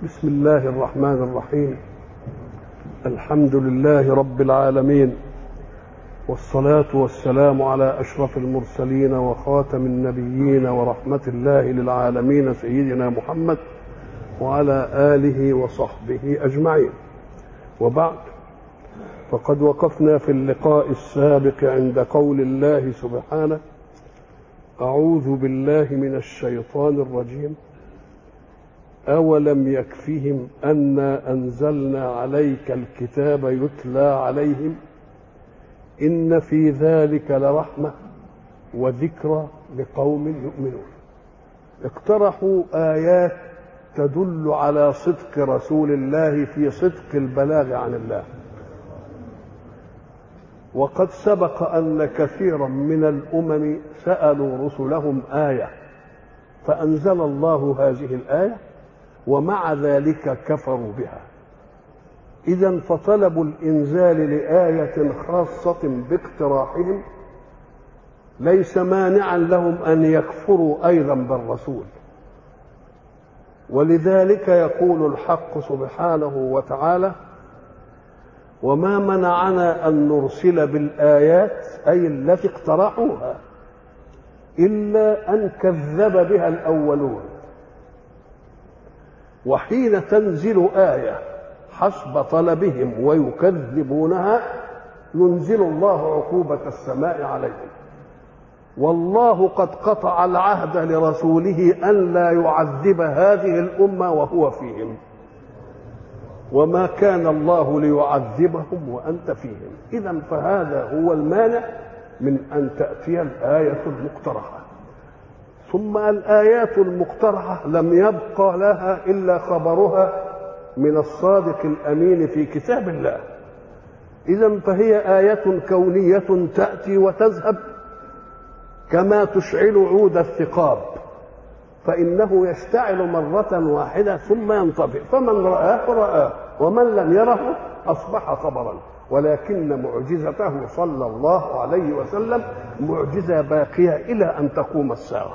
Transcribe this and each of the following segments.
بسم الله الرحمن الرحيم. الحمد لله رب العالمين، والصلاة والسلام على أشرف المرسلين وخاتم النبيين ورحمة الله للعالمين سيدنا محمد وعلى آله وصحبه أجمعين. وبعد، فقد وقفنا في اللقاء السابق عند قول الله سبحانه: أعوذ بالله من الشيطان الرجيم. أولم يكفهم أنا أنزلنا عليك الكتاب يتلى عليهم إن في ذلك لرحمة وذكرى لقوم يؤمنون. اقترحوا آيات تدل على صدق رسول الله في صدق البلاغ عن الله، وقد سبق أن كثيرا من الأمم سألوا رسلهم آية فأنزل الله هذه الآية ومع ذلك كفروا بها. إذن فطلب الإنزال لآية خاصة باقتراحهم ليس مانعا لهم أن يكفروا أيضا بالرسول. ولذلك يقول الحق سبحانه وتعالى: وما منعنا أن نرسل بالآيات أي التي اقترحوها إلا أن كذب بها الأولون. وحين تنزل آية حسب طلبهم ويكذبونها ينزل الله عقوبة السماء عليهم. والله قد قطع العهد لرسوله أن لا يعذب هذه الأمة وهو فيهم، وما كان الله ليعذبهم وأنت فيهم. إذن فهذا هو المانع من أن تأتي الآية المقترحة. ثم الآيات المقترحة لم يبقى لها إلا خبرها من الصادق الأمين في كتاب الله. إذن فهي آية كونية تأتي وتذهب كما تشعل عود الثقاب، فإنه يشتعل مرة واحدة ثم ينطفئ، فمن رآه رآه ومن لم يره أصبح خبرا. ولكن معجزته صلى الله عليه وسلم معجزة باقية إلى أن تقوم الساعة،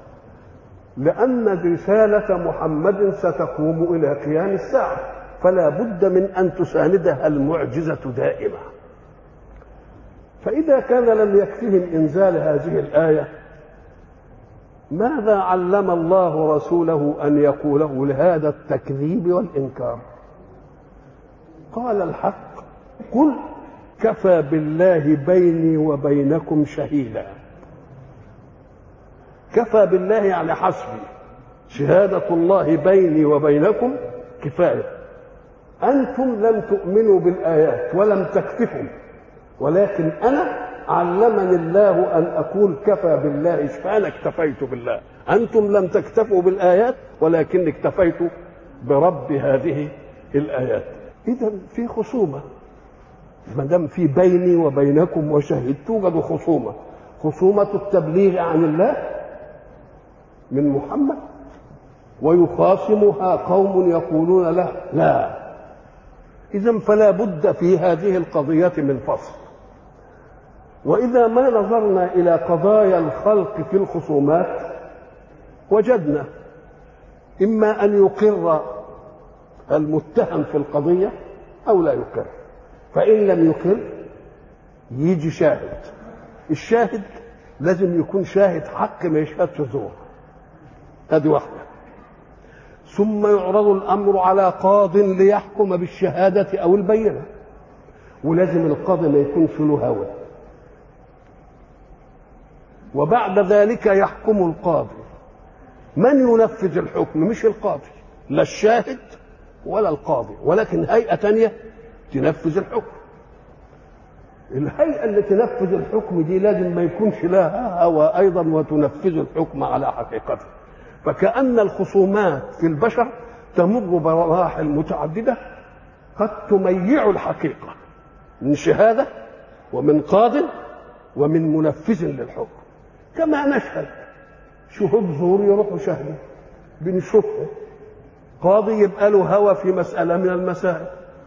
لأن رسالة محمد ستقوم إلى قيام الساعة، فلا بد من أن تساندها المعجزة دائما. فإذا كان لم يكفهم إنزال هذه الآية، ماذا علم الله رسوله أن يقوله لهذا التكذيب والإنكار؟ قال الحق: قل كفى بالله بيني وبينكم شهيدا. كفى بالله يعني حسبي، شهادة الله بيني وبينكم كفاية. أنتم لم تؤمنوا بالآيات ولم تكتفوا، ولكن أنا علمني الله أن أقول كفى بالله، فأنا اكتفيت بالله. أنتم لم تكتفوا بالآيات ولكن اكتفيتوا برب هذه الآيات. إذن في خصومة، ما دام في بيني وبينكم وشهد توجد خصومة، خصومة التبليغ عن الله من محمد، ويخاصمها قوم يقولون له لا. إذن فلا بد في هذه القضية من فصل. وإذا ما نظرنا إلى قضايا الخلق في الخصومات وجدنا إما أن يقر المتهم في القضية أو لا يقر. فإن لم يقر يجي شاهد. الشاهد لازم يكون شاهد حق، ما يشهدش زور. هذه واحدة. ثم يعرض الأمر على قاض ليحكم بالشهادة أو البينة، ولازم القاضي ما يكونش له هوى. وبعد ذلك يحكم القاضي. من ينفذ الحكم؟ مش القاضي، لا الشاهد ولا القاضي، ولكن هيئة تانية تنفذ الحكم. الهيئة اللي تنفذ الحكم دي لازم ما يكونش لها هوى أيضا وتنفذ الحكم على حقيقته. فكأن الخصومات في البشر تمر بمراحل متعددة قد تميع الحقيقة من شهادة ومن قاض ومن منفذ للحكم. كما نشهد شهود زور يروحوا شهدوا، بنشوفه قاضي يبقى له هوى في مسألة من المسائل،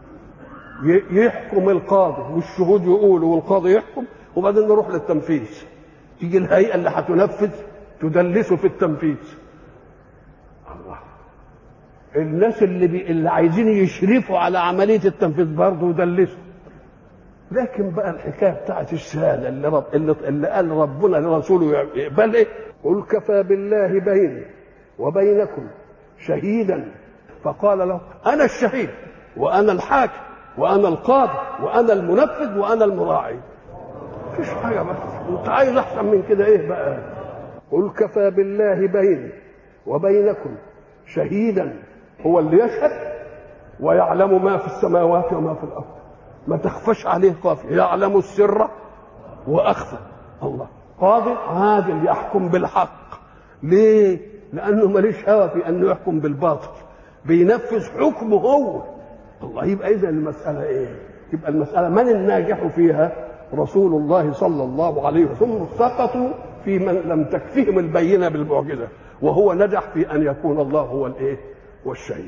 يحكم القاضي والشهود يقولوا والقاضي يحكم، وبعدين نروح للتنفيذ. تيجي الهيئة اللي هتنفذ تدلسه في التنفيذ. الله، الناس اللي عايزين يشرفوا على عمليه التنفيذ برضه يدلسوا. لكن بقى الحكايه بتاعت الشهاده اللي قال ربنا لرسوله يقبل ايه؟ قل كفى بالله بيني وبينكم شهيدا. فقال له انا الشهيد وانا الحاكم وانا القاضي وانا المنفذ وانا المراعي. مفيش حاجه بس، انت عايز احسن من كده ايه بقى؟ قل كفى بالله بيني وبينكم شهيدا، هو اللي يشهد ويعلم ما في السماوات وما في الارض، ما تخفش عليه خافيه، يعلم السر واخفى. الله قاضي عادل يحكم بالحق. ليه؟ لانه ماليش هوى في انه يحكم بالباطل، بينفذ حكمه هو. الله، يبقى اذا المساله ايه؟ يبقى المساله من الناجح فيها؟ رسول الله صلى الله عليه وسلم. سقطوا في من لم تكفهم البينه بالمعجزه، وهو نجح في ان يكون الله هو الايه؟ والشهيد.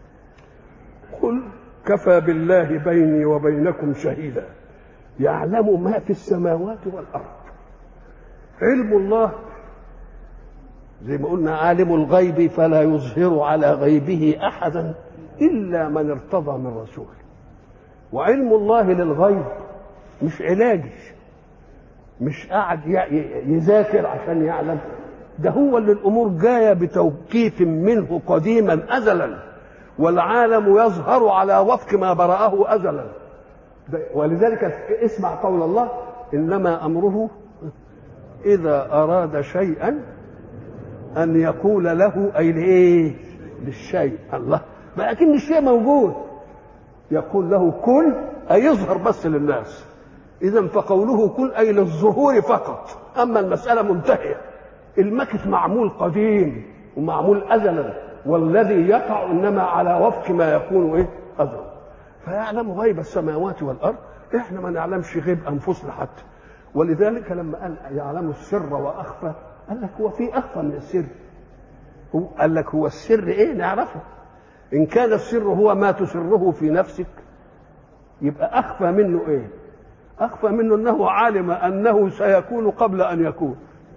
قل كفى بالله بيني وبينكم شهيدا يعلم ما في السماوات والارض. علم الله زي ما قلنا عالم الغيب فلا يظهر على غيبه احدا الا من ارتضى من رسول. وعلم الله للغيب مش علاجي، مش قاعد يذاكر عشان يعلم، ده هو اللي الامور جايه بتوقيت منه قديما ازلا، والعالم يظهر على وفق ما برأه ازلا. ولذلك اسمع قول الله انما امره اذا اراد شيئا ان يقول له اي لايه؟ للشيء. الله، ما اكن الشيء موجود، يقول له كن اي يظهر بس للناس. اذا فقوله كن اي للظهور فقط، اما المساله منتهيه. المكث معمول قديم ومعمول ازلا، والذي يقع انما على وفق ما يكون ايه؟ ازلا. فيعلم غيب السماوات والارض، احنا ما نعلمش غيب انفسنا حتى. ولذلك لما قال يعلم السر واخفى، قال لك هو في اخفى من السر؟ هو قال لك هو السر ايه؟ نعرفه. ان كان السر هو ما تسره في نفسك، يبقى اخفى منه ايه؟ اخفى منه انه علم انه سيكون قبل ان يكون.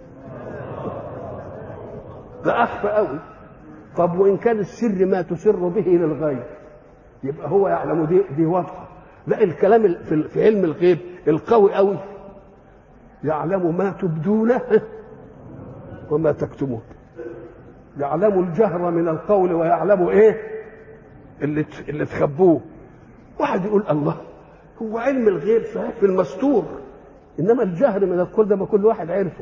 ده اخفى قوي. طب وان كان السر ما تسر به للغيب، يبقى هو يعلم. دي واضحه. لا، الكلام في علم الغيب القوي قوي، يعلم ما تبدونه وما تكتمون. يعلم الجهر من القول ويعلم ايه اللي تخبوه. واحد يقول الله، هو علم الغيب صحيح في المستور، انما الجهر من القول ده ما كل واحد عرفه.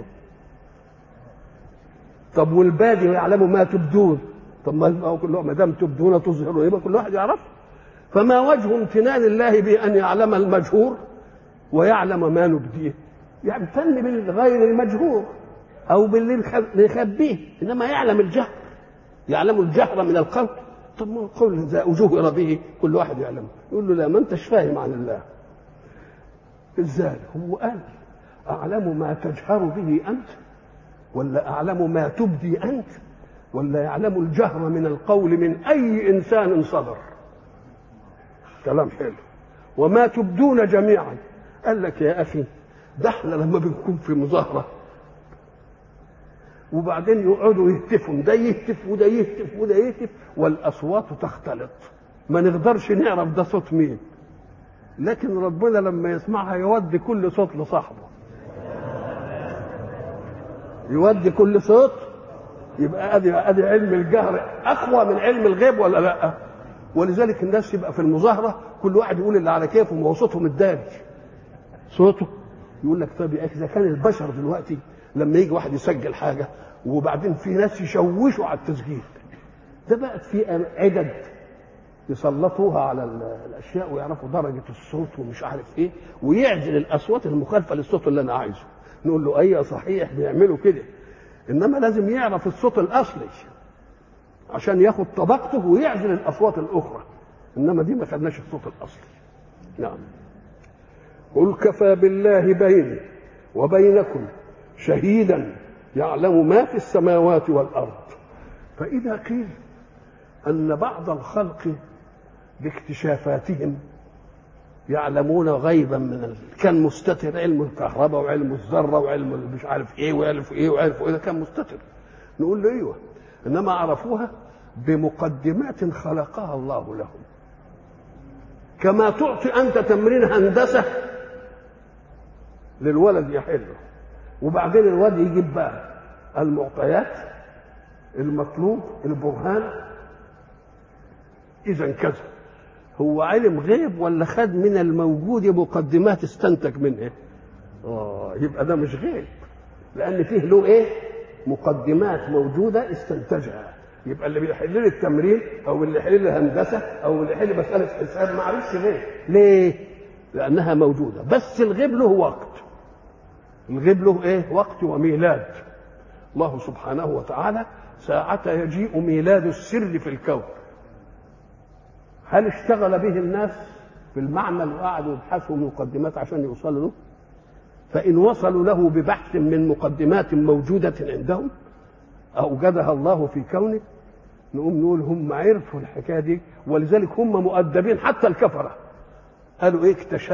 طب والبادي يعلم ما تبدون، طب ما دام تبدون تظهرون يبقى كل واحد يعرفه. فما وجه امتنان الله بأن يعلم المجهور ويعلم ما نبديه؟ يمتن بالغير المجهور او باللي يخبيه، انما يعلم الجهر، يعلم الجهر من القول. طب ما القول اذا اجهر به كل واحد يعلمه. يقول له لا، ما انتش فاهم عن الله. ازاي؟ هو قال اعلم ما تجهر به انت، ولا اعلم ما تبدي انت، ولا يعلم الجهر من القول من اي انسان صدر؟ كلام حلو. وما تبدون جميعا. قال لك يا اخي، ده احنا لما بنكون في مظاهره وبعدين يقعدوا يهتفوا، ده يهتف وده يهتف وده يهتف والاصوات تختلط، ما نقدرش نعرف ده صوت مين. لكن ربنا لما يسمعها يودي كل صوت لصاحبه، يودي كل صوت. يبقى ادي علم الجهر اقوى من علم الغيب ولا لا؟ ولذلك الناس يبقى في المظاهره كل واحد يقول اللي على كيفه، ما هو صوته متدارج. صوته يقول لك طب يا اخي، اذا كان البشر دلوقتي لما يجي واحد يسجل حاجه وبعدين في ناس يشوشوا على التسجيل ده، بقت في عدد يسلطوها على الاشياء ويعرفوا درجه الصوت ومش عارف ايه، ويعزل الاصوات المخالفه للصوت اللي انا عايزه. نقول له ايوه صحيح بيعملوا كده، انما لازم يعرف الصوت الاصلي عشان ياخد طبقته ويعزل الاصوات الاخرى، انما دي ما خدناش الصوت الاصلي. نعم. قل كفى بالله بيني وبينكم شهيدا يعلم ما في السماوات والارض. فاذا قيل ان بعض الخلق باكتشافاتهم يعلمون غيبا من كان مستتر، علم الكهرباء وعلم الذره وعلم مش عارف ايه وعرف ايه وعرف ايه، ده كان مستتر. نقول له ايوه، انما عرفوها بمقدمات خلقها الله لهم، كما تعطي أنت تمرين هندسة للولد يحله، وبعدين الولد يجيب بقى المعطيات المطلوب البرهان. إذا كذا هو علم غيب ولا خد من الموجود مقدمات استنتج منها؟ يبقى ده مش غيب، لأن فيه له إيه؟ مقدمات موجودة استنتجها. يبقى اللي بيحل لي التمرين أو اللي يحل لي الهندسة أو اللي يحل مسألة حساب ما عرفش غيب. ليه؟ لأنها موجودة، بس الغيب له وقت. الغيب له إيه؟ وقت وميلاد. الله سبحانه وتعالى ساعة يجيء ميلاد السر في الكون، هل اشتغل به الناس في المعمل وقعدوا يبحثوا مقدمات عشان يوصلوا له؟ فإن وصلوا له ببحث من مقدمات موجودة عندهم أوجدها الله في كونه، نقوم نقول هم عرفوا الحكاية دي، ولذلك هم مؤدبين. حتى الكفرة قالوا إيه؟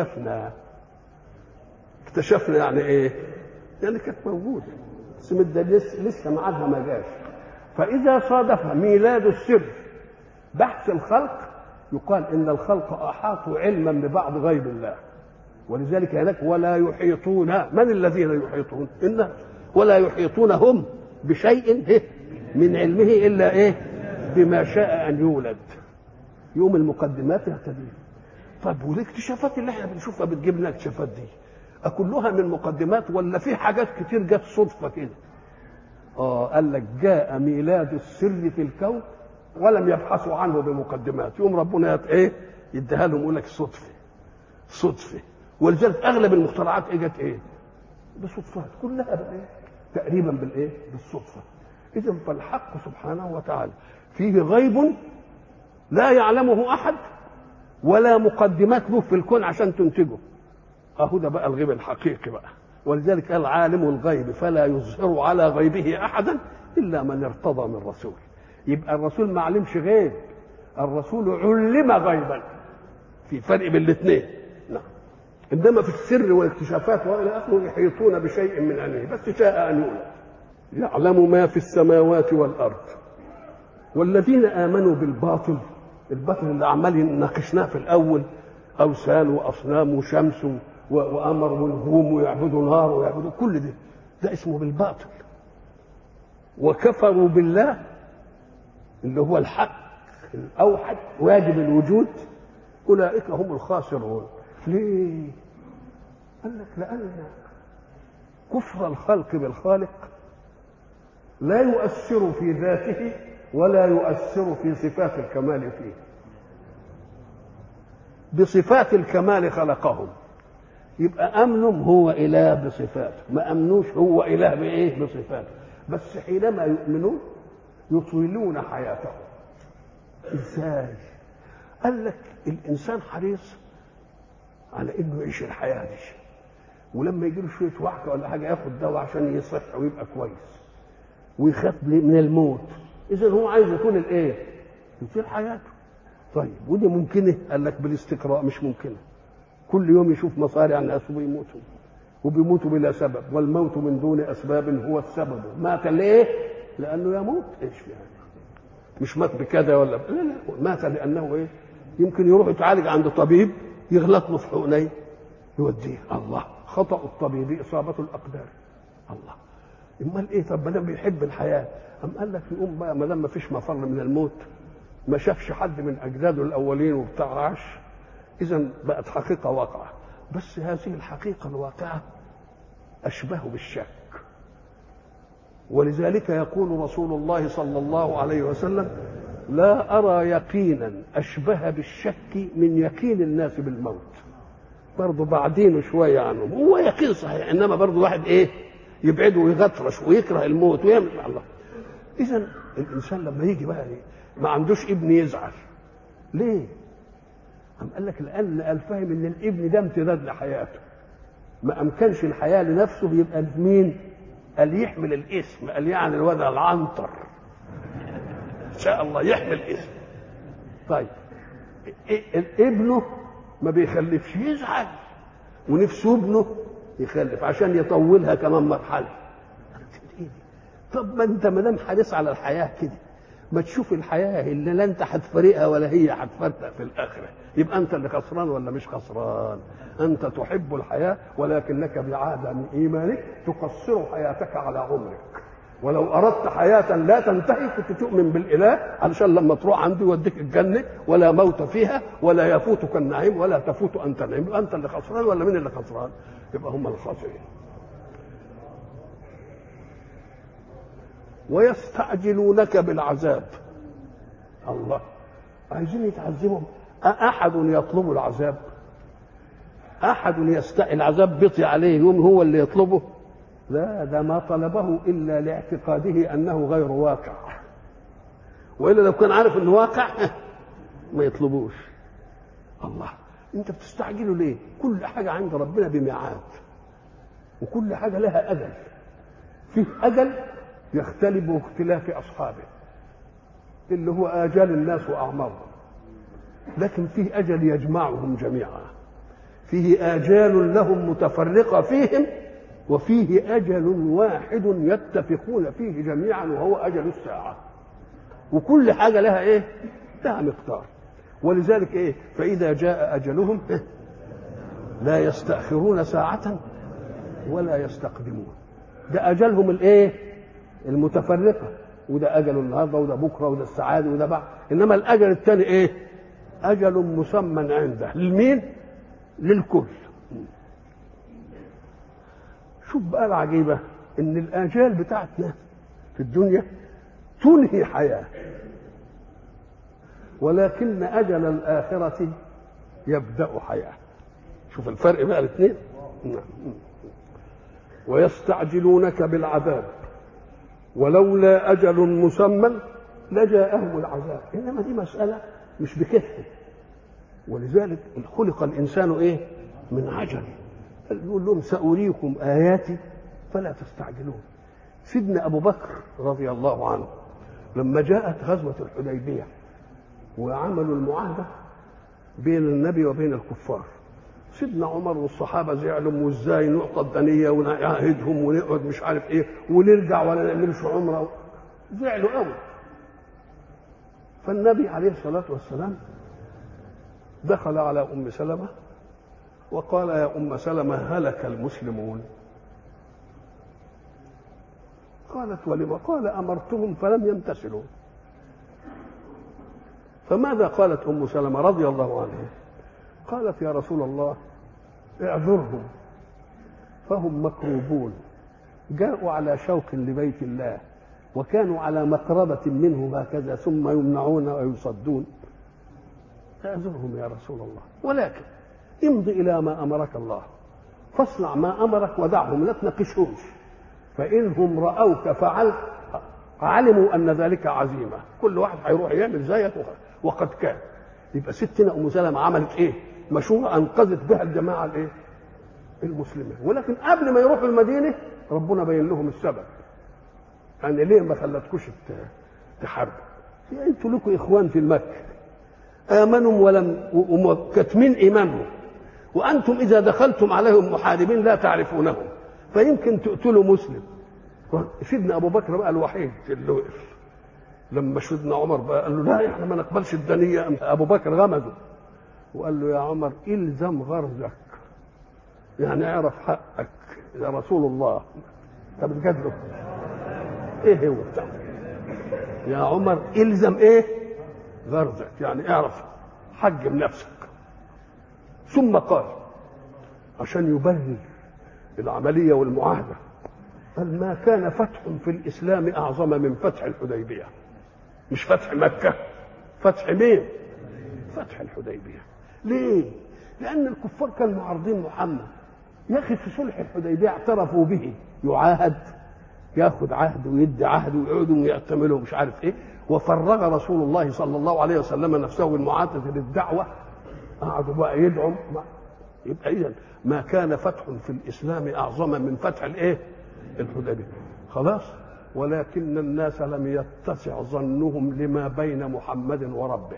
اكتشفنا يعني إيه؟ يعني كانت موجودة بس لسه معادها ما جاش. فإذا صادف ميلاد السر بحث الخلق يقال إن الخلق أحاطوا علما ببعض غيب الله. ولذلك هناك ولا يحيطون، من الذين يحيطون؟ إن ولا يحيطون هم بشيء من علمه إلا إيه؟ بما شاء أن يولد. يوم المقدمات يهتدي. طب والاكتشافات اللي احنا بنشوفها بتجيب لنا اكتشافات دي أكلها من مقدمات ولا في حاجات كتير جت صدفة كده؟ قال لك جاء ميلاد السر في الكون ولم يبحثوا عنه بمقدمات، يوم ربنا يديها لهم يقول لك صدفة. ولذلك اغلب المخترعات جت بصدفات، كلها تقريبا بالصدفة. اذا فالحق سبحانه وتعالى فيه غيب لا يعلمه احد ولا مقدمات له في الكون عشان تنتجه. ده بقى الغيب الحقيقي بقى. ولذلك قال عالم الغيب فلا يظهر على غيبه احدا الا من ارتضى من رسول. يبقى الرسول ما علمش غيب، الرسول علم غيبا. في فرق بين الاثنين. نعم. عندما في السر والاكتشافات والى اخره يحيطون بشيء من علمه، بس شاء ان يولد. يعلم ما في السماوات والارض. والذين امنوا بالباطل، الباطل اللي عمال ناقشناه في الاول، اوثان واصنام وشمس وقمر ونجوم ويعبدوا نار ويعبدوا كل ده اسمه بالباطل. وكفروا بالله اللي هو الحق الاوحد واجب الوجود، اولئك هم الخاسرون. ليه؟ قال لك لان كفر الخلق بالخالق لا يؤثر في ذاته ولا يؤثر في صفات الكمال فيه. بصفات الكمال خلقهم، يبقى امنهم هو اله بصفاته، ما امنوش هو اله بايه؟ بصفاته. بس حينما يؤمنون يطيلون حياتهم. ازاي؟ قال لك الانسان حريص على انه يعيش الحياه دي، ولما يجي له شويه وحكه ولا حاجه ياخد دواء عشان يصح ويبقى كويس، ويخاف من الموت. اذا هو عايز يكون يطيل حياته. طيب ودي ممكنه؟ قال لك بالاستقراء مش ممكنه. كل يوم يشوف مصارع ناس وبيموتوا بلا سبب، والموت من دون اسباب هو السبب. مات ليه؟ لانه يموت. ايش يعني؟ مش مات بكذا ولا لا، مات لانه يمكن يروح يتعالج عند طبيب يغلط له في حقنيه يوديه. الله، خطأ الطبيب اصابه الاقدار. الله، امال طب ما دام بيحب الحياه قال لك يقوم بقى ما دام ما فيش مفر من الموت، ما شافش حد من اجداده الاولين وبتاع عاش، اذا بقت حقيقه واقعه. بس هذه الحقيقه الواقعه اشبه بالشك. ولذلك يقول رسول الله صلى الله عليه وسلم لا ارى يقينا اشبه بالشك من يقين الناس بالموت. برضه بعدين شويه عنهم، هو يقين صحيح، انما برضه واحد يبعده ويغطرش ويكره الموت ويعمل الله. اذا الانسان لما يجي بقى ما عندوش ابن يزعل. ليه؟ قال لك لان الفهم ان الابن ده امتداد لحياته، ما امكنش الحياه لنفسه، يبقى مين؟ قال يحمل الاسم، قال يعني الوضع العنتر ان شاء الله يحمل اسم. طيب ابنه ما بيخلفش يزعل، ونفسه ابنه يخلف عشان يطولها كمان مرحله. طب ما انت ما دام حريص على الحياه كده ما تشوف الحياه اللي لا انت هتفارقها ولا هي هتفارقك في الاخره، يبقى انت اللي خسران ولا مش خسران؟ انت تحب الحياه ولكنك بعدم ايمانك تقصر حياتك على عمرك. ولو اردت حياه لا تنتهي كنت تؤمن بالاله علشان لما تروح عنده يوديك الجنه ولا موت فيها ولا يفوتك النعيم ولا تفوت انت النعيم. يبقى انت اللي خسران ولا مين اللي خسران؟ يبقى هم الخاسرين. ويستعجلونك بالعذاب. الله، عايزين يتعذبهم. احد يطلب العذاب؟ احد العذاب بيطي عليه يوم هو اللي يطلبه؟ لا، ده ما طلبه الا لاعتقاده انه غير واقع، والا لو كان عارف انه واقع ما يطلبوش. الله، انت بتستعجله ليه؟ كل حاجه عند ربنا بميعاد، وكل حاجه لها اجل. فيه اجل يختلف باختلاف اصحابه اللي هو آجال الناس وأعمارهم، لكن فيه أجل يجمعهم جميعا. فيه آجال لهم متفرقة فيهم، وفيه أجل واحد يتفقون فيه جميعا وهو أجل الساعة. وكل حاجة لها إيه؟ لها مقدار. ولذلك إيه؟ فإذا جاء أجلهم لا يستأخرون ساعة ولا يستقدمون. ده أجلهم الإيه؟ المتفرقة، وده أجل النهارده وده بكره وده السعادة وده بعد. إنما الأجل الثاني إيه؟ أجل مسمى عنده. لمين؟ للكل. شوف بقى العجيبة إن الآجال بتاعتنا في الدنيا تنهي حياة، ولكن أجل الآخرة يبدأ حياة. شوف الفرق بقى الاثنين. ويستعجلونك بالعذاب ولولا أجل مسمى لجاءهم العذاب. إنما دي مسألة مش بكثرة، ولذلك خلق الإنسان إيه؟ من عجل. يقول لهم سأريكم آياتي فلا تستعجلون. سيدنا أبو بكر رضي الله عنه لما جاءت غزوة الحديبية وعملوا المعاهدة بين النبي وبين الكفار، سيدنا عمر والصحابة زعلوا، وازاي نعطى الدنية ونعاهدهم ونقعد مش عارف ايه ونرجع ولا نعملش عمرة، زعلوا قوي. فالنبي عليه الصلاة والسلام دخل على أم سلمة وقال يا أم سلمة هلك المسلمون. قالت ولم؟ قال أمرتهم فلم يمتثلوا. فماذا قالت أم سلمة رضي الله عنها؟ قالت يا رسول الله اعذرهم فهم مكروبون، جاءوا على شوق لبيت الله وكانوا على مقربة منه هكذا ثم يمنعون ويصدون. اعذرهم يا رسول الله، ولكن امض إلى ما أمرك الله، فاصنع ما أمرك ودعهم لا تناقشهمش، فإنهم رأوك فعلت علموا أن ذلك عزيمة، كل واحد هيروح يعمل زيك وقد كان. يبقى ستنا أم سلمة عملت إيه؟ مشورة أنقذت بها الجماعة الإيه؟ المسلمين. ولكن قبل ما يروحوا المدينة ربنا بين لهم السبب، يعني ليه ما خلتكوش تحاربوا؟ انتوا لكم إخوان في المكة آمنوا ولم كتمين إيمانهم، وأنتم إذا دخلتم عليهم محاربين لا تعرفونهم فيمكن تقتلوا مسلم. سيدنا أبو بكر بقى الوحيد اللي وقف. لما سيدنا عمر بقى قال له لا احنا ما نقبلش الدنية، أبو بكر غمزه وقال له يا عمر إلزم غرزك، يعني اعرف حقك يا رسول الله. طب بجد ايه هو بتاع يا عمر إلزم ايه؟ غرزك، يعني اعرف حجم نفسك. ثم قال عشان يبرر العملية والمعاهدة قال ما كان فتح في الإسلام أعظم من فتح الحديبية. مش فتح مكة، فتح مين؟ فتح الحديبية. ليه؟ لأن الكفار كانوا معارضين محمد. يا أخي في صلح الحديبية اعترفوا به، يعاهد ياخد عهد ويدي عهد ويقعدوا ويعتملوا مش عارف ايه، وفرغ رسول الله صلى الله عليه وسلم نفسه بالمعاتة للدعوة، قعدوا بقى يدعوا. يبقى إذن ما كان فتح في الإسلام أعظم من فتح الايه؟ الحديبية. خلاص. ولكن الناس لم يتسع ظنهم لما بين محمد وربه،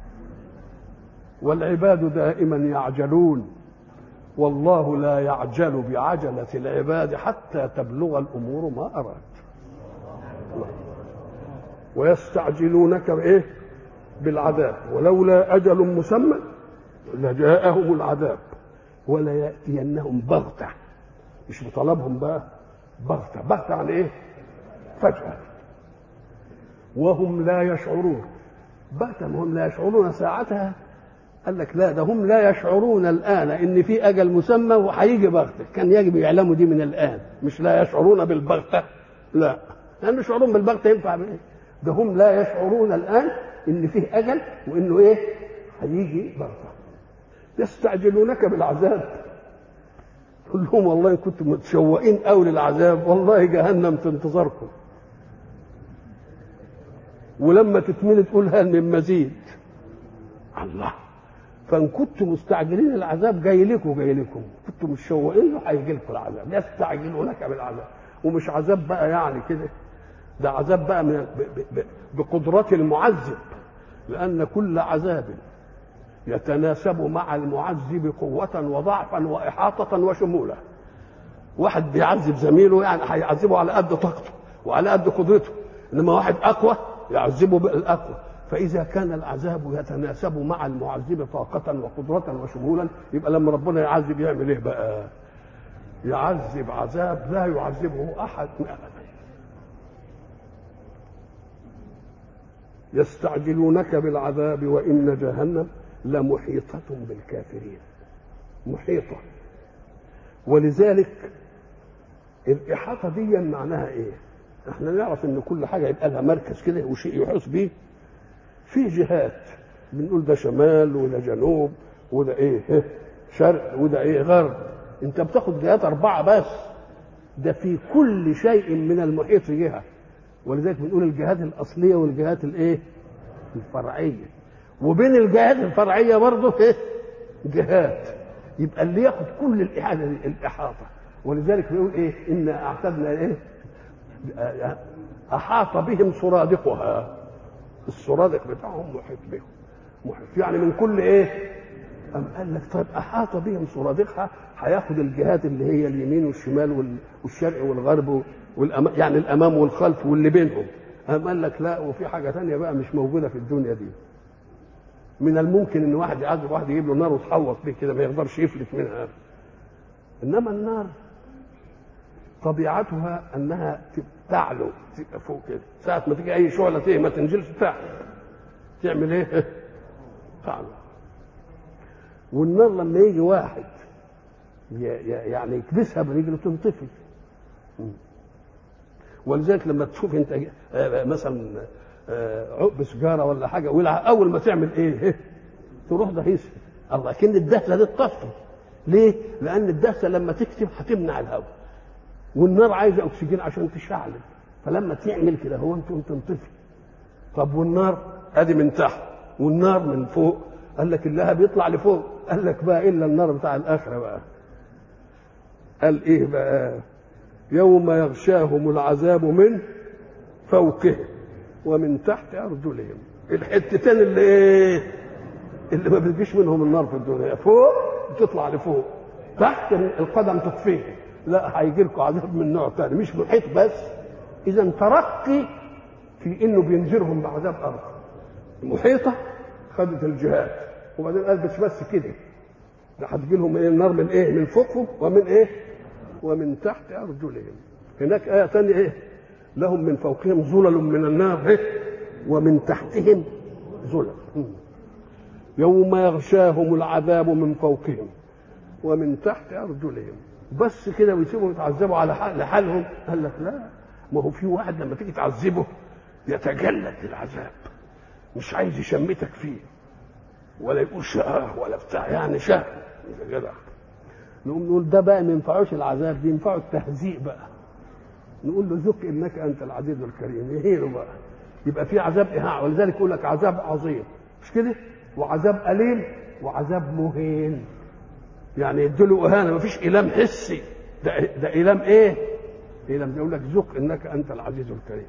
والعباد دائما يعجلون، والله لا يعجل بعجلة العباد حتى تبلغ الأمور ما أراد. ويستعجلونك بايه؟ بالعذاب ولولا اجل مسمى لجاءهم العذاب ولا ياتينهم بغته، مش بطلبهم بقى، بغته عن ايه؟ فجاه وهم لا يشعرون. بغته هم لا يشعرون ساعتها، قال لك لا، ده هم لا يشعرون الآن إن في أجل مسمى وهيجي بغتة، كان يجب يعلموا دي من الآن، مش لا يشعرون بالبغتة، لا، لأن يشعرون بالبغتة ينفع بإيه؟ ده هم لا يشعرون الآن إن فيه أجل وإنه إيه؟ هيجي بغتة. يستعجلونك بالعذاب، قل لهم والله كنتم متشوقين أوي للعذاب، والله جهنم في انتظاركم، ولما تتملي تقول هل من مزيد. الله، فان كنتم مستعجلين العذاب جاي لكم كنتم متشوقين له هيجي لكم العذاب. يستعجلونك بالعذاب، ومش عذاب بقى يعني كده، ده عذاب بقى من بقدرة المعذب، لأن كل عذاب يتناسب مع المعذب قوة وضعفا وإحاطة وشمولة. واحد بيعذب زميله يعني هيعذبه على قد طاقته وعلى قد قدرته، إنما واحد أقوى يعذبه بالأقوى. فإذا كان العذاب يتناسب مع المعذب طاقة وقدرة وشمولا، يبقى لما ربنا يعذب يعمل إيه بقى؟ يعذب عذاب لا يعذبه أحد أبدا. يستعجلونك بالعذاب وإن جهنم لمحيطة بالكافرين، محيطة. ولذلك الإحاطة دي معناها إيه؟ احنا نعرف ان كل حاجة يبقى لها مركز كده وشيء يحس به. في جهات بنقول ده شمال وده جنوب وده ايه شرق وده ايه غرب، انت بتاخد جهات 4 بس، ده في كل شيء من المحيط جهة. ولذلك بنقول الجهات الأصلية والجهات الايه الفرعية، وبين الجهات الفرعية برضه ايه جهات، يبقى اللي ياخد كل الإحاطة. ولذلك بيقول ايه إنا أعتدنا ايه أحاط بهم سرادقها، السرادق بتاعهم محيط بهم، محيط يعني من كل ايه. أم قال لك طيب أحاط بهم سرادقها، هياخد الجهات اللي هي اليمين والشمال والشرق والغرب يعني الأمام والخلف واللي بينهم. أم قال لك لا، وفي حاجة تانية بقى مش موجودة في الدنيا دي. من الممكن إن واحد يعذب واحد يجيب له نار وتحوط به كده ما يقدرش يفلت منها، إنما النار طبيعتها انها تعلو تبقى فوق كده، ساعه ما تيجي اي شعله تيجي ما تنزلش تحت، تعمل ايه؟ تعلو. والنار لما يجي واحد يعني يكبسها برجله تنطفي. ولذلك لما تشوف انت مثلا عقب سجاره ولا حاجه ولع، اول ما تعمل ايه؟ تروح دهيسها، الله كأن الدهسه دي تطفي. ليه؟ لان الدهسه لما تكتم هتمنع الهواء، والنار عايزه اكسجين عشان تشعل، فلما تعمل كده هو انتم تنطفي. طب والنار ادي من تحت والنار من فوق، قال لك اللهب يطلع لفوق، قال لك بقى الا النار بتاع الاخره بقى، قال ايه بقى؟ يوم يغشاهم العذاب من فوقهم ومن تحت ارجلهم. الحتتين اللي ايه؟ اللي ما بتجيش منهم النار في الدنيا، فوق تطلع لفوق، تحت القدم تطفيه، لا هيجي لكم عذاب من نوع ثاني مش محيط بس. اذا ترقي في انه بينذرهم بعذاب ارض محيطه، خدت الجهات، وبعدين قال بس كده، ده هتجي لهم ايه؟ النار من ايه؟ من فوقهم ومن ايه؟ ومن تحت ارجلهم. هناك ايه ثانيه ايه؟ لهم من فوقهم ظلل من النار ايه؟ ومن تحتهم ظلل. يوم يغشاهم العذاب من فوقهم ومن تحت ارجلهم. بس كده ويسيبهم يتعذبوا على لحالهم؟ قال لك لا، ما هو في واحد لما تيجي تعذبه يتجلد العذاب، مش عايز يشمتك فيه ولا يقول شقاه ولا بتاع، يعني شهر جدع. نقول ده بقى ما ينفعوش العذاب، دي ينفعه التهزيء بقى. نقول له ذق انك انت العزيز الكريم، يهينه بقى. يبقى في عذاب اهانه، ولذلك يقول لك عذاب عظيم مش كده، وعذاب اليم وعذاب مهين، يعني يديله اهانه، مفيش ايلام حسي، ده ايلام ايه؟ ايلام يقول لك ذق انك انت العزيز الكريم.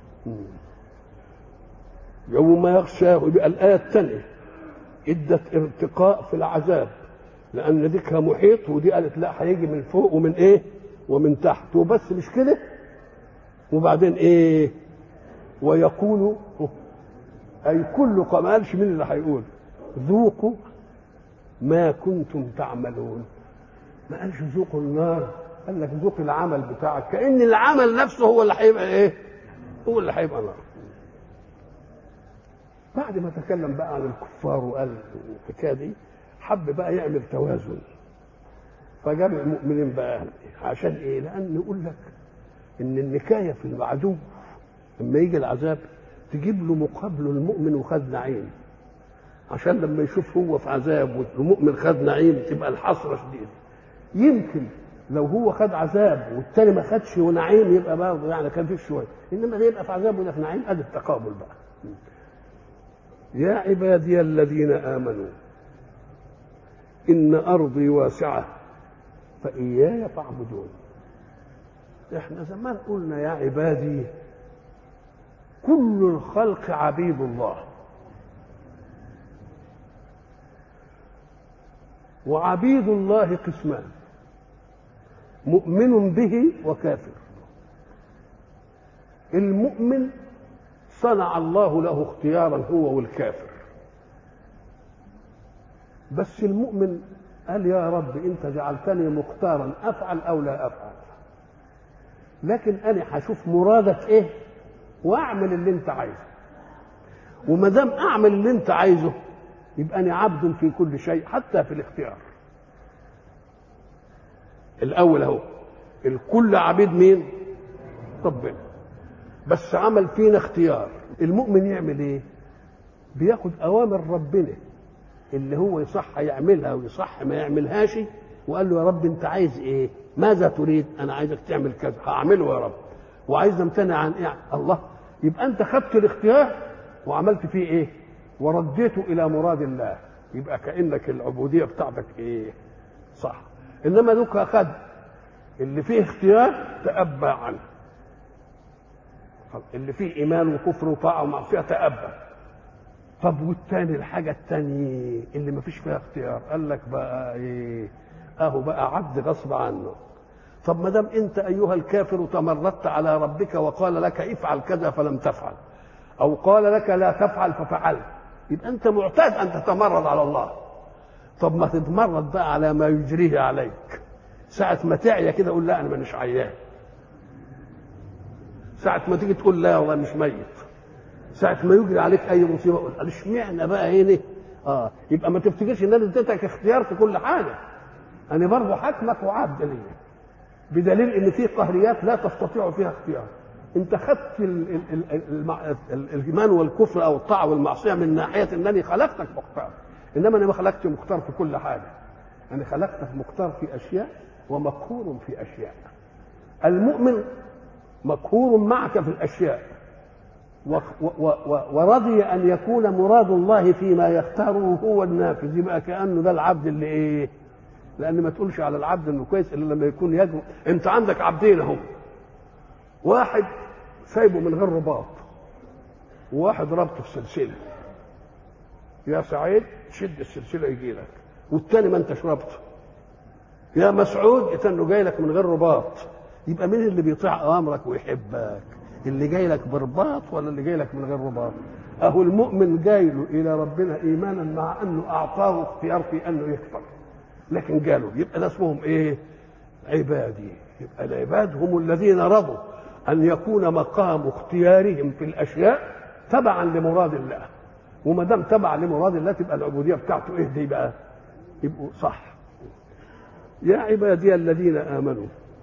يوم يغشاه، يبقى الايه الثانيه ادت ارتقاء في العذاب، لان دي كان محيط ودي قالت لا هيجي من فوق ومن ايه؟ ومن تحت. وبس مش كده، وبعدين ايه؟ ويقول أي كل ما قالش مين اللي هيقول ذوقوا ما كنتم تعملون، ما قالش ذوقوا النار، قال لك ذوق العمل بتاعك، كأن العمل نفسه هو اللي هيبقى ايه؟ هو اللي هيبقى نار. بعد ما تكلم بقى عن الكفار وقال الحكايه دي، حب بقى يعمل توازن، فجاب المؤمنين بقى عشان ايه؟ لان يقول لك ان النكايه في العدو لما يجي العذاب تجيب له مقابله المؤمن وخد نعيم، عشان لما يشوف هو في عذاب والمؤمن خد نعيم تبقى الحسره شديده. يمكن لو هو خد عذاب والتاني ما خدش ونعيم يبقى برضه يعني كان فيه شويه، انما ده يبقى في عذاب وده في نعيم، ادي التقابل بقى. يا عبادي الذين آمنوا إن أرضي واسعة فإياي فاعبدون. إحنا زمان قلنا يا عبادي كل الخلق عبيد الله، وعبيد الله قسمان، مؤمن به وكافر. المؤمن صنع الله له اختيارا هو والكافر، بس المؤمن قال يا رب انت جعلتني مختارا افعل او لا افعل، لكن انا هشوف مرادك ايه واعمل اللي انت عايزه، وما دام اعمل اللي انت عايزه يبقى انا عبد في كل شيء حتى في الاختيار. الاول اهو الكل عبيد مين؟ ربنا، بس عمل فينا اختيار. المؤمن يعمل ايه؟ بياخد اوامر ربنا اللي هو يصح يعملها ويصح ما يعملهاش، وقال له يا رب انت عايز ايه؟ ماذا تريد؟ انا عايزك تعمل كذا، هعمله يا رب. وعايز امتنع عن ايه؟ الله. يبقى انت خدت الاختيار وعملت فيه ايه؟ ورديته الى مراد الله، يبقى كانك العبوديه بتاعتك ايه؟ صح. انما دوك اخذ اللي فيه اختيار تأبى عنه، اللي فيه ايمان وكفر وطاعه ومعصيه تأبى. طب والتاني الحاجه التانيه اللي ما فيش فيها اختيار، قال لك بقى ايه؟ اهو بقى عبد غصب عنه. طب ما دام انت ايها الكافر تمردت على ربك وقال لك افعل كذا فلم تفعل، او قال لك لا تفعل ففعلت، يبقى انت معتاد ان تتمرد على الله. طب ما تتمرد بقى على ما يجريه عليك، ساعة ما تعيا كده قول لا انا مانيش عيان، ساعة ما تيجي تقول لا والله مش ميت، ساعة ما يجري عليك اي مصيبة قول اشمعنى بقى هنا؟ يبقى ما تفتكرش ان انا اديتك اختيار في كل حاجة، انا برضه حاكمك وعبد ليا، بدليل ان في قهريات لا تستطيع فيها اختيار. انت خدت الايمان والكفر او الطاعه والمعصيه من ناحيه انني خلقتك مختار، انما انا ما خلقتش مختار في كل حاجه، انا خلقتك مختار في اشياء ومقهور في اشياء. المؤمن مقهور معك في الاشياء ورضي ان يكون مراد الله فيما يختاره هو النافذ، يبقى كانه ده العبد اللي ايه؟ لان ما تقولش على العبد انه كويس الا لما يكون يجب. انت عندك عبدين اهو، واحد سايبه من غير رباط وواحد ربطه في سلسله، يا سعيد تشد السلسله يجي لك، والتاني ما انتش ربطه، يا مسعود اتنه جاي لك من غير رباط. يبقى مين اللي بيطيع اوامرك ويحبك؟ اللي جاي لك برباط ولا اللي جاي لك من غير رباط؟ اهو المؤمن جاي له الى ربنا ايمانا مع انه اعطاه اختيار في انه يكفر، لكن قالوا يبقى ده اسمهم ايه؟ عبادي. يبقى العباد هم الذين رضوا ان يكون مقام اختيارهم في الاشياء تبعا لمراد الله، وما دام تبع لمراد الله تبقى العبوديه بتاعته ايه دي بقى؟ يبقوا صح. يا عبادي الذين امنوا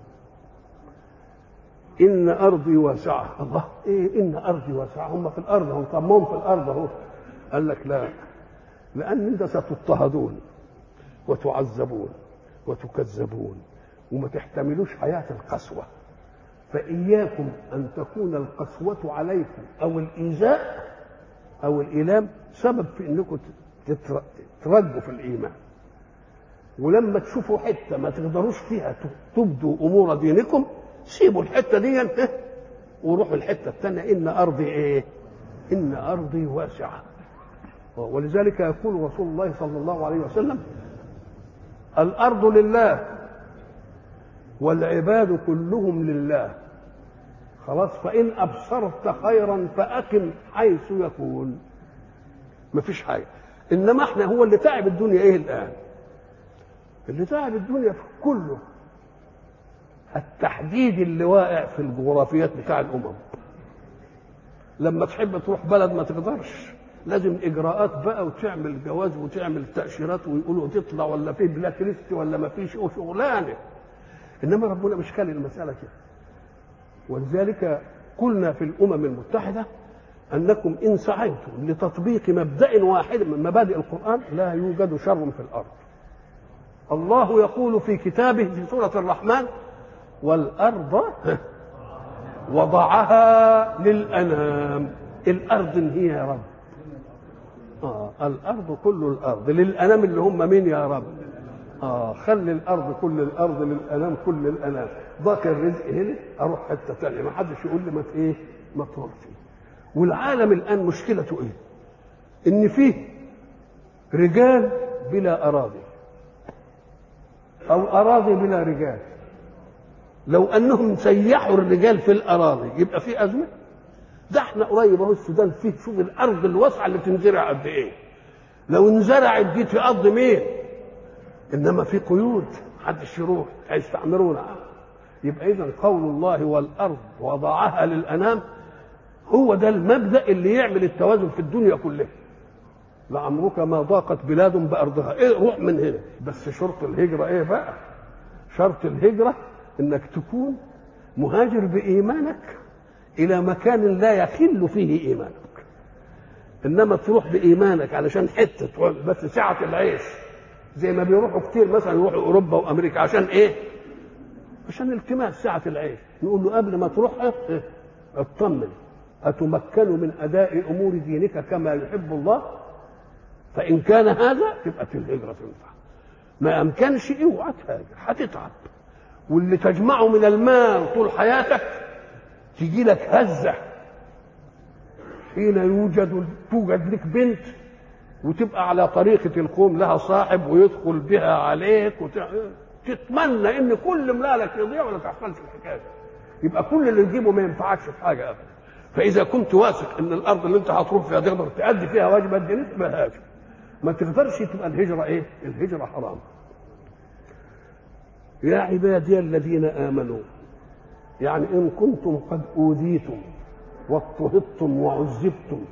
ان ارضي واسعه. الله، ايه ان ارضي واسعه؟ هم في الارض، هم طمهم في الارض اهو. قال لك لا، لان انت ستضطهدون وتعذبون وتكذبون وما تحتملوش حياة القسوة، فإياكم أن تكون القسوة عليكم أو الإيذاء أو الإيلام سبب في أنكم ترجوا في الإيمان. ولما تشوفوا حتة ما تقدروش فيها تبدوا أمور دينكم سيبوا الحتة دي وروحوا الحتة الثانية. إن أرضي إيه؟ إن أرضي واسعة. ولذلك يقول رسول الله صلى الله عليه وسلم الأرض لله والعباد كلهم لله خلاص. فإن أبصرت خيرا فأقم حيث يكون، مفيش حاجة. إنما احنا هو اللي تعب الدنيا ايه الآن؟ اللي تعب الدنيا في كله التحديد اللي واقع في الجغرافيات بتاع الأمم. لما تحب تروح بلد ما تقدرش، لازم إجراءات بقى، وتعمل جواز وتعمل تأشيرات ويقولوا تطلع ولا في بلاك ليست ولا ما فيش شغلانة. إنما ربنا مش كان المسألة كده. ولذلك قلنا في الأمم المتحدة أنكم إن سعيتم لتطبيق مبدأ واحد من مبادئ القرآن لا يوجد شر في الأرض. الله يقول في كتابه في سورة الرحمن: والأرض وضعها للأنام. الأرض هي يا رب، الأرض كل الأرض للأنام، اللي هم مين يا رب؟ خلي الأرض كل الأرض للأنام كل الأنام. ضاق الرزق هنا، أروح حتة تانية، ما حدش يقول لي ما تروح فيه. والعالم الآن مشكلته إيه؟ إن فيه رجال بلا أراضي أو أراضي بلا رجال. لو أنهم سيحوا الرجال في الأراضي يبقى في أزمة. ده احنا قريب اهو السودان فيه، شوف الأرض الواسعة اللي تنزرع قد إيه. لو انزرعت دي تقضي مين؟ إنما في قيود، محدش يروح، هيستعمرونا. يبقى إذن قول الله والأرض وضعها للأنام هو ده المبدأ اللي يعمل التوازن في الدنيا كلها. لعمرك ما ضاقت بلاد بأرضها، إيه روح من هنا. بس شرط الهجرة إيه بقى؟ شرط الهجرة إنك تكون مهاجر بإيمانك إلى مكان لا يخل فيه إيمانك. إنما تروح بإيمانك علشان حتة بس سعة العيش، زي ما بيروحوا كتير مثلا يروحوا أوروبا وأمريكا عشان إيه؟ عشان التماس سعة العيش. نقول له قبل ما تروح اطمن، أتمكن من أداء أمور دينك كما يحب الله؟ فإن كان هذا تبقى الهجرة تنفع. ما أمكنش اوعى تهاجر، هتتعب. واللي تجمعه من المال طول حياتك تجي لك هزة حين توجد لك بنت وتبقى على طريقة القوم، لها صاحب ويدخل بها عليك تتمنى ان كل مالك يضيع ولا تحصلش الحكايه. يبقى كل اللي تجيبه ما ينفعكش في حاجه ابدا. فاذا كنت واثق ان الارض اللي انت هتروح فيها تقدر تأدي فيها واجبات دينك تبقى هاجر. ما تقدرش تبقى الهجره ايه؟ الهجره حرام. يا عبادي الذين امنوا، يعني ان كنتم قد اوذيتم واضطهدتم وعذبتم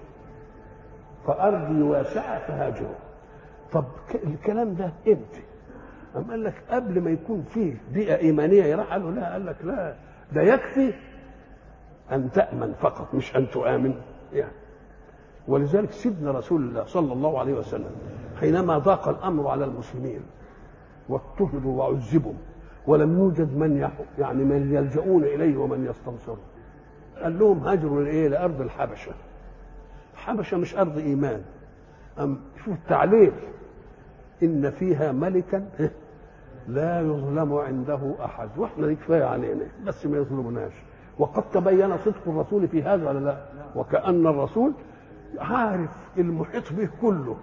فارضي واسعه فهاجروا. طب الكلام ده امتى؟ أم قال لك قبل ما يكون فيه بيئة إيمانية يراح. قال له لا، قال لك لا، ده يكفي أن تأمن فقط مش أن تؤمن يعني. ولذلك سيدنا رسول الله صلى الله عليه وسلم حينما ضاق الأمر على المسلمين واضطهدوا وعذبوا ولم يوجد من يلجؤون إليه ومن يستنصرون، قال لهم هاجروا لإيه؟ لأرض الحبشة. الحبشة مش أرض إيمان. شوف التعليل: إن فيها ملكا لا يظلم عنده أحد. وإحنا دي كفاية علينا بس ما يظلمناش. وقد تبين صدق الرسول في هذا ولا لا؟ وكأن الرسول عارف المحيط به كله،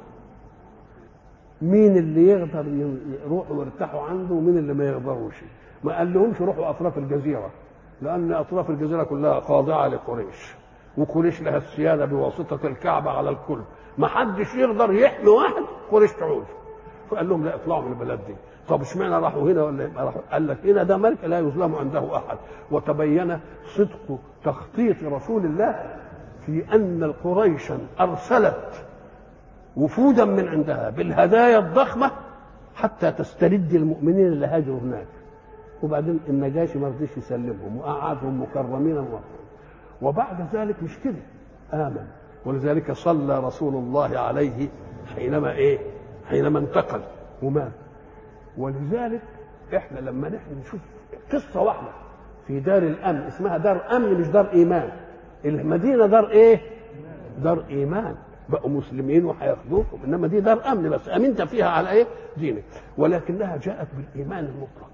مين اللي يقدر يروحوا ويرتاحوا عنده ومين اللي ما يقدروش. ما قال لهمش روحوا أطراف الجزيرة، لأن أطراف الجزيرة كلها خاضعة لقريش، وقريش لها السيادة بواسطة الكعبة على الكل. ما حدش يقدر يحمي واحد قريش تعود. فقال لهم لا، اطلعوا من البلد دي. طب اشمعنى راحوا هنا ولا راحوا؟ قال لك هنا ده ملك لا يظلم عنده احد. وتبين صدق تخطيط رسول الله في ان قريشا ارسلت وفودا من عندها بالهدايا الضخمه حتى تسترد المؤمنين اللي هاجروا هناك. وبعدين النجاشي ما رضيش يسلمهم وقعدهم مكرمين وبعد ذلك مش كده امن. ولذلك صلى رسول الله عليه حينما انتقل ومات. ولذلك احنا لما نحن نشوف قصه واحده في دار الامن اسمها دار امن مش دار ايمان. المدينه دار ايه؟ دار ايمان، بقوا مسلمين وهياخدوكم. انما دي دار امن بس امنت فيها على ايه؟ دينك. ولكنها جاءت بالايمان المطلق.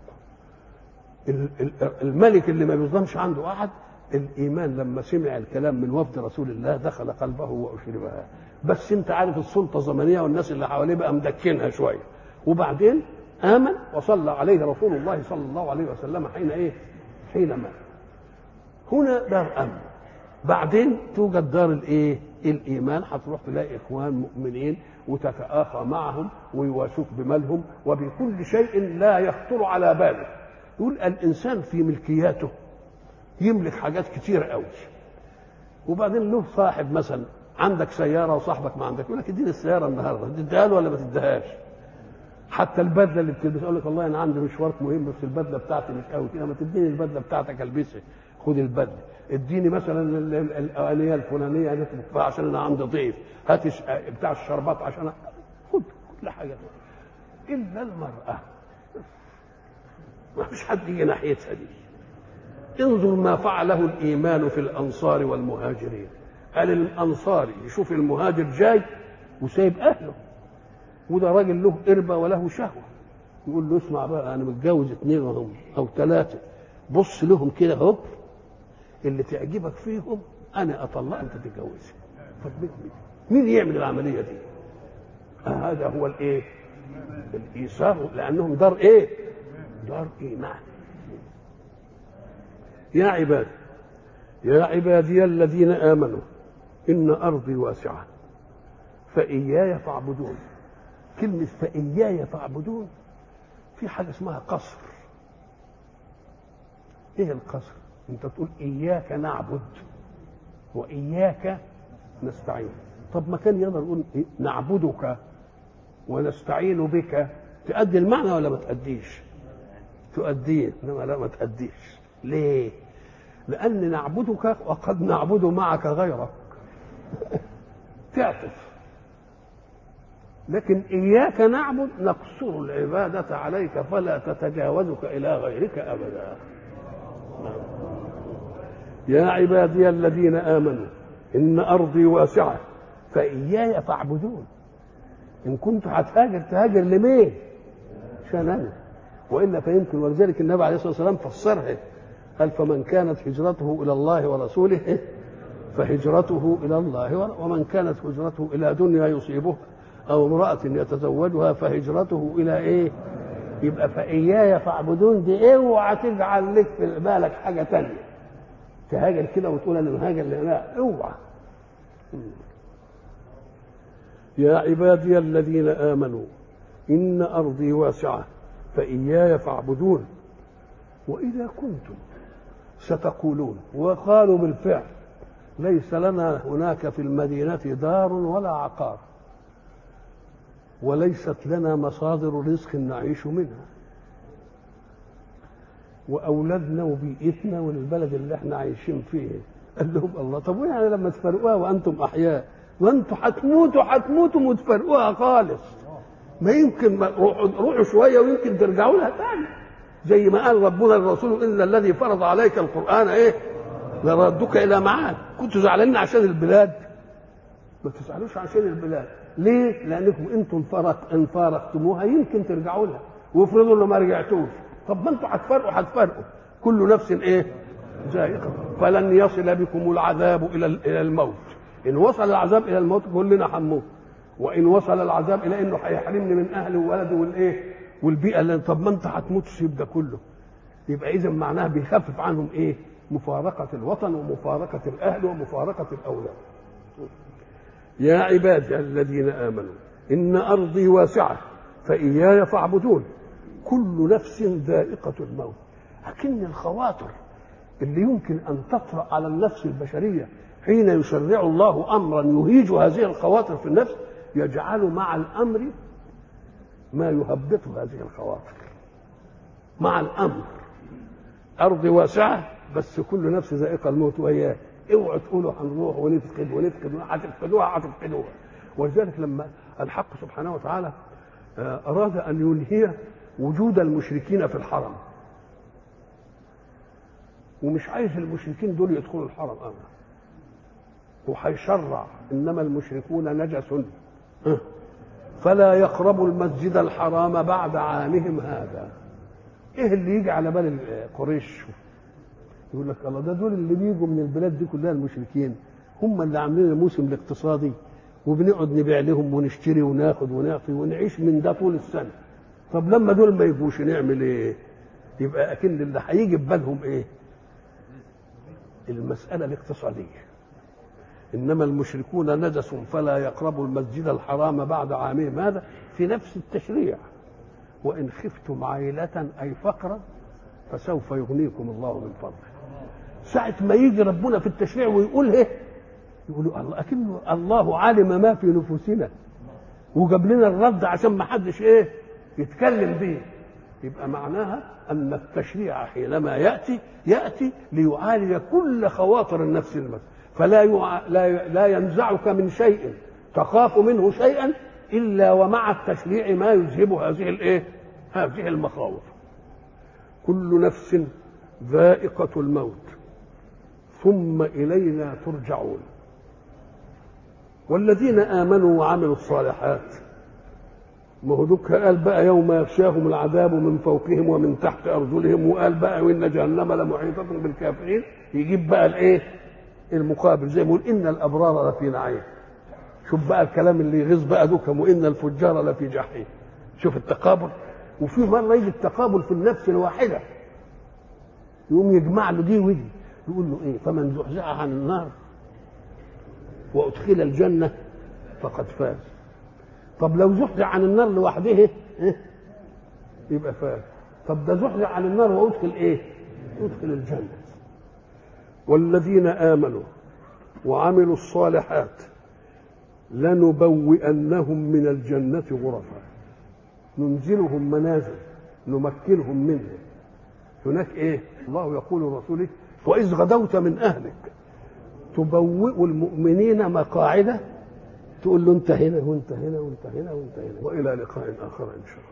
الملك اللي ما بيظلمش عنده احد، الايمان لما سمع الكلام من وفد رسول الله دخل قلبه واشربها. بس انت عارف السلطه الزمنيه والناس اللي حواليه بقى مدكنها شويه. وبعدين امن وصلى عليه رسول الله صلى الله عليه وسلم حين مات. هنا دار امن. بعدين توجد دار الايه؟ الايمان، هتروح تلاقي اخوان مؤمنين وتتآخى معهم ويواسوك بمالهم وبكل شيء لا يخطر على باله. يقول الانسان في ملكياته يملك حاجات كتير قوي، وبعدين له صاحب مثلا عندك سياره وصاحبك ما عندك، يقول لك اديني السياره النهارده، تديها له ولا ما تديهاش؟ حتى البدله اللي بتلبسها يقول لك والله انا عندي مشوار مهم بس البدله بتاعتي مش قوي كده، ما تديني البدله بتاعتك البسها، خد البدله. اديني مثلا الاوانيه الفلانيه نطبخ عشان انا عندي ضيف، هات بتاع الشربات عشان خد كل حاجه الا المراه، ما فيش حد يجي ناحيتها دي. انظر ما فعله الايمان في الانصار والمهاجرين. قال الانصاري يشوف المهاجر جاي وسايب اهله، وده راجل له قربه وله شهوه، يقول له اسمع بقى انا متجوز 2 وهم او 3، بص لهم كده اهو، اللي تعجبك فيهم انا اطلق انت تتجوزها. مين يعمل العمليه دي؟ هذا هو الايه؟ الايثار، لانهم دار ايه؟ دار ايمان. يا عبادي الذين امنوا ان ارضي واسعه فاياي فاعبدون. كلمه فاياي فاعبدون في حاجه اسمها قصر. ايه القصر؟ انت تقول اياك نعبد واياك نستعين. طب ما كان يقدر يقول نعبدك ونستعين بك، تؤدي المعنى ولا ما تؤديش؟ تؤديه، انما لا ما تؤديش. ليه؟ لان نعبدك وقد نعبد معك غيرك تعطف. لكن اياك نعبد نقصر العباده عليك فلا تتجاوزك الى غيرك ابدا. يا عبادي الذين آمنوا إن أرضي واسعة فإياي فاعبدون. إن كنت هتهاجر تهاجر لمين؟ عشان أنا، وإلا فيمكن. ولذلك النبي عليه الصلاة والسلام فسرها، قال فمن كانت هجرته إلى الله ورسوله فهجرته إلى الله، ومن كانت هجرته إلى دنيا يصيبها أو امرأة يتزوجها فهجرته إلى إيه؟ يبقى فإياي فاعبدون دي اوعى تجعل لك في بالك حاجة تانية تهاجر كده وتقول انا مهاجر، لا اوعى. يا عبادي الذين امنوا ان ارضي واسعه فاياي فاعبدون. واذا كنتم ستقولون، وقالوا بالفعل، ليس لنا هناك في المدينه دار ولا عقار وليست لنا مصادر رزق نعيش منها، واولادنا وبيئتنا والبلد اللي احنا عايشين فيه. قال لهم الله طب يعني لما تفرقوها وانتم احياء، وانتم هتموتوا وتفرقوها خالص، ما يمكن روحوا شويه ويمكن ترجعوا لها ثاني، زي ما قال ربنا للرسول ان الذي فرض عليك القران ايه؟ لردك الى معاد. كنتوا زعلانين عشان البلاد؟ ما تزعلوش عشان البلاد. ليه؟ لانكم انتم ان فارقتموها يمكن ترجعوا لها، وافرضوا انه ما رجعتوش، طب ما انتوا هتفرقوا كل نفس ايه؟ ذائقه. فلن يصل بكم العذاب الى الموت. ان وصل العذاب الى الموت كلنا هنموت، وان وصل العذاب الى انه هيحرمني من اهلي وولدي والايه والبيئه اللي، طب ما انت هتموت تسيب ده كله. يبقى اذا معناها بيخفف عنهم ايه؟ مفارقه الوطن ومفارقه الاهل ومفارقه الاولاد. يا عبادي الذين امنوا ان ارضي واسعه فاياي فاعبدون. كل نفس ذائقه الموت. لكن الخواطر اللي يمكن ان تطرا على النفس البشريه حين يشرع الله امرا يهيج هذه الخواطر في النفس، يجعل مع الامر ما يهبط هذه الخواطر. مع الامر ارض واسعه بس كل نفس ذائقه الموت وياه. اوعوا تقولوا هنروح ونفقد هتفقدوها. ولذلك لما الحق سبحانه وتعالى اراد ان ينهي وجود المشركين في الحرم، ومش عايز المشركين دول يدخلوا الحرم ابدا، وهيشرع انما المشركون نجس فلا يقربوا المسجد الحرام بعد عامهم هذا. ايه اللي يجي على بال قريش؟ يقول لك الله، ده دول اللي بيجوا من البلاد دي كلها المشركين، هم اللي عاملين الموسم الاقتصادي وبنقعد نبيع لهم ونشتري وناخد ونعطي ونعيش من ده طول السنه. طب لما دول ما يجوش نعمل ايه؟ يبقى اكن اللي هيجي ببالهم ايه؟ المسألة الاقتصادية. إنما المشركون نجس فلا يقربوا المسجد الحرام بعد عامهم هذا في نفس التشريع. وإن خفتم عيلة أي فقرا فسوف يغنيكم الله من فضله. ساعة ما يجي ربنا في التشريع ويقول ايه؟ يقولوا الله، أكنه الله عالم ما في نفوسنا وجاب لنا الرد عشان ما حدش ايه يتكلم به. يبقى معناها أن التشريع حينما يأتي ليعالج كل خواطر النفس المسلمة، فلا لا ينزعك من شيء تخاف منه شيئا إلا ومع التشريع ما يذهب هذه المخاوف. كل نفس ذائقة الموت ثم إلينا ترجعون. والذين آمنوا وعملوا الصالحات، ما هو دوك قال بقى يوم يغشاهم العذاب من فوقهم ومن تحت أرجلهم، وقال بقى وإن جهنم لمحيطة بالكافرين. يجيب بقى الايه المقابل، زي ما يقول إن الأبرار لفي نعيم. شوف بقى الكلام اللي يغيظ بقى دوكم، وإن الفجار لفي جحيم. شوف التقابل. وفي مرة يجي التقابل في النفس الواحدة، يقوم يجمع له دي ودي، يقول له ايه؟ فمن زحزح عن النار وادخل الجنه فقد فاز. طب لو زحزح عن النار لوحده يبقى فاز. طب ده زحزح عن النار وادخل ايه؟ ادخل الجنه. والذين امنوا وعملوا الصالحات لنبوئنهم من الجنه غرفا، ننزلهم منازل نمكنهم منه. هناك ايه؟ الله يقول لرسوله وإذ غدوت من أهلك تبوئ المؤمنين مقاعد، تقول له انت هنا وانت هنا وانت هنا وانت هنا. وإلى لقاء آخر إن شاء الله.